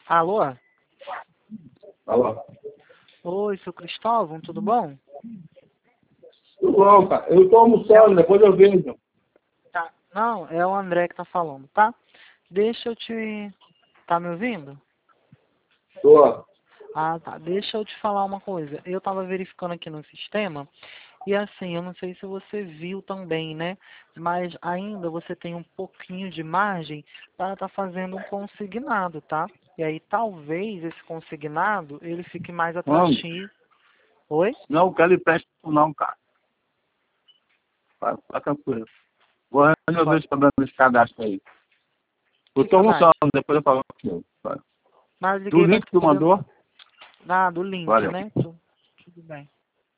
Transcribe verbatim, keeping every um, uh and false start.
Alô? Alô? Oi, seu Cristóvão, tudo bom? Tudo bom, cara. Eu tô almoçando, depois eu vejo. Tá. Não, é o André que tá falando, tá? Deixa eu te... Tá me ouvindo? Tô. Ah, tá. Deixa eu te falar uma coisa. Eu tava verificando aqui no sistema e assim, eu não sei se você viu também, né? Mas ainda você tem um pouquinho de margem para estar fazendo um consignado, tá? E aí talvez esse consignado ele fique mais Não, atrativo. Oi? não quero empréstimo não, cara. Tá, tá tranquilo. Vou resolver Pode. esse problema desse cadastro aí. Eu Que tô almoçando, cadastro? depois eu falo com você. Vai. Mas Do liguei para link que tu poder... mandou? Ah, do link, Valeu. né? Tu- Tudo bem.